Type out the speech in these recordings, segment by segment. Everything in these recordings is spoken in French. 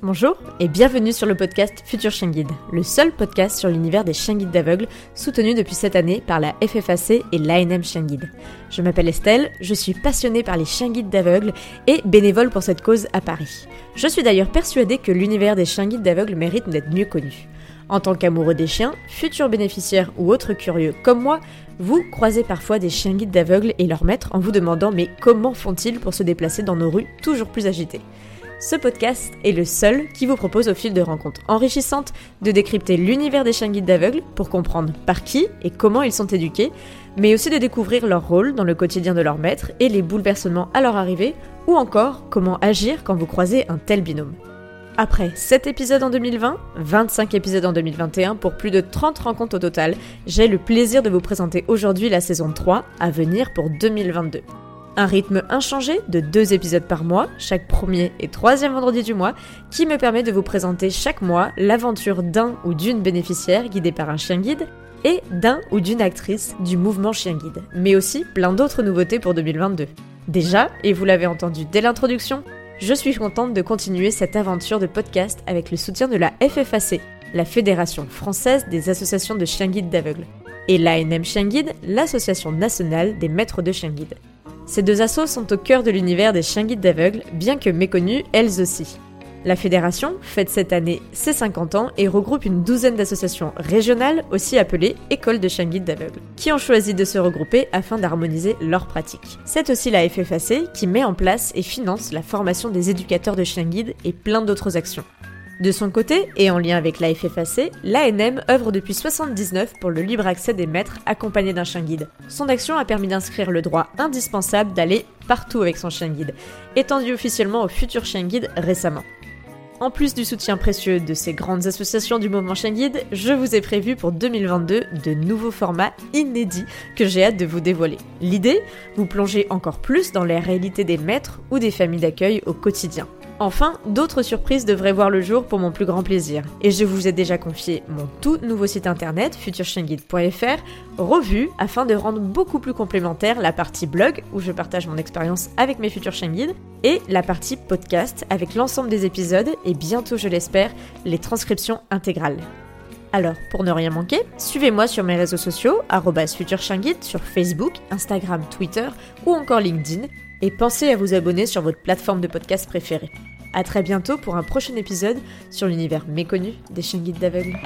Bonjour et bienvenue sur le podcast Futur Chien Guide, le seul podcast sur l'univers des chiens guides d'aveugles soutenu depuis cette année par la FFAC et l'ANM Chien Guide. Je m'appelle Estelle, je suis passionnée par les chiens guides d'aveugles et bénévole pour cette cause à Paris. Je suis d'ailleurs persuadée que l'univers des chiens guides d'aveugles mérite d'être mieux connu. En tant qu'amoureux des chiens, futurs bénéficiaires ou autres curieux comme moi, vous croisez parfois des chiens guides d'aveugles et leurs maîtres en vous demandant mais comment font-ils pour se déplacer dans nos rues toujours plus agitées ? Ce podcast est le seul qui vous propose au fil de rencontres enrichissantes de décrypter l'univers des chiens guides d'aveugles pour comprendre par qui et comment ils sont éduqués, mais aussi de découvrir leur rôle dans le quotidien de leur maître et les bouleversements à leur arrivée, ou encore comment agir quand vous croisez un tel binôme. Après 7 épisodes en 2020, 25 épisodes en 2021 pour plus de 30 rencontres au total, j'ai le plaisir de vous présenter aujourd'hui la saison 3 à venir pour 2022. Un rythme inchangé de 2 épisodes par mois, chaque premier et troisième vendredi du mois, qui me permet de vous présenter chaque mois l'aventure d'un ou d'une bénéficiaire guidée par un chien guide et d'un ou d'une actrice du mouvement chien guide, mais aussi plein d'autres nouveautés pour 2022. Déjà, et vous l'avez entendu dès l'introduction, je suis contente de continuer cette aventure de podcast avec le soutien de la FFAC, la Fédération française des associations de chiens guides d'aveugles, et l'ANM Chien Guide, l'association nationale des maîtres de chiens guides. Ces deux assos sont au cœur de l'univers des chiens guides d'aveugles, bien que méconnues elles aussi. La fédération fête cette année ses 50 ans et regroupe une douzaine d'associations régionales, aussi appelées écoles de chiens guides d'aveugles, qui ont choisi de se regrouper afin d'harmoniser leurs pratiques. C'est aussi la FFAC qui met en place et finance la formation des éducateurs de chiens guides et plein d'autres actions. De son côté, et en lien avec la FFAC, l'ANM œuvre depuis 1979 pour le libre accès des maîtres accompagnés d'un chien guide. Son action a permis d'inscrire le droit indispensable d'aller partout avec son chien guide, étendu officiellement aux futurs chiens guides récemment. En plus du soutien précieux de ces grandes associations du mouvement chien guide, je vous ai prévu pour 2022 de nouveaux formats inédits que j'ai hâte de vous dévoiler. L'idée, vous plonger encore plus dans la réalité des maîtres ou des familles d'accueil au quotidien. Enfin, d'autres surprises devraient voir le jour pour mon plus grand plaisir. Et je vous ai déjà confié mon tout nouveau site internet, futurchienguide.fr, revu afin de rendre beaucoup plus complémentaire la partie blog, où je partage mon expérience avec mes futurs chiens guides, et la partie podcast, avec l'ensemble des épisodes, et bientôt, je l'espère, les transcriptions intégrales. Alors, pour ne rien manquer, suivez-moi sur mes réseaux sociaux, @futurchienguide sur Facebook, Instagram, Twitter ou encore LinkedIn, et pensez à vous abonner sur votre plateforme de podcast préférée. À très bientôt pour un prochain épisode sur l'univers méconnu des chiens guides d'aveugles.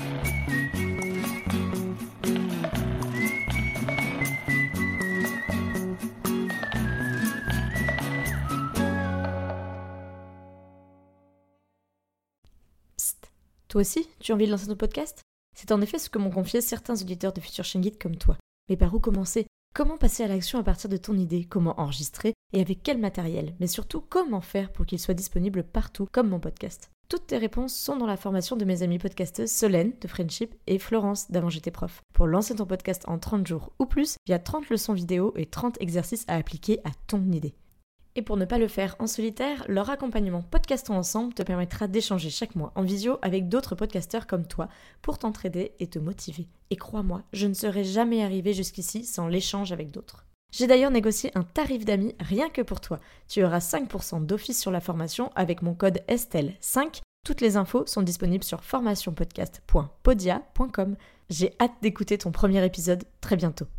Psst, toi aussi, tu as envie de lancer ton podcast ? C'est en effet ce que m'ont confié certains auditeurs de Futur Chien Guide comme toi. Mais par où commencer ? Comment passer à l'action à partir de ton idée ? Comment enregistrer ? Et avec quel matériel ? Mais surtout, comment faire pour qu'il soit disponible partout, comme mon podcast ? Toutes tes réponses sont dans la formation de mes amies podcasteuses Solène de Friendship et Florence d'Avant j'étais prof. Pour lancer ton podcast en 30 jours ou plus, via 30 leçons vidéo et 30 exercices à appliquer à ton idée. Et pour ne pas le faire en solitaire, leur accompagnement Podcastons Ensemble te permettra d'échanger chaque mois en visio avec d'autres podcasteurs comme toi pour t'entraider et te motiver. Et crois-moi, je ne serais jamais arrivée jusqu'ici sans l'échange avec d'autres. J'ai d'ailleurs négocié un tarif d'amis rien que pour toi. Tu auras 5% d'office sur la formation avec mon code Estelle5. Toutes les infos sont disponibles sur formationpodcast.podia.com. J'ai hâte d'écouter ton premier épisode très bientôt.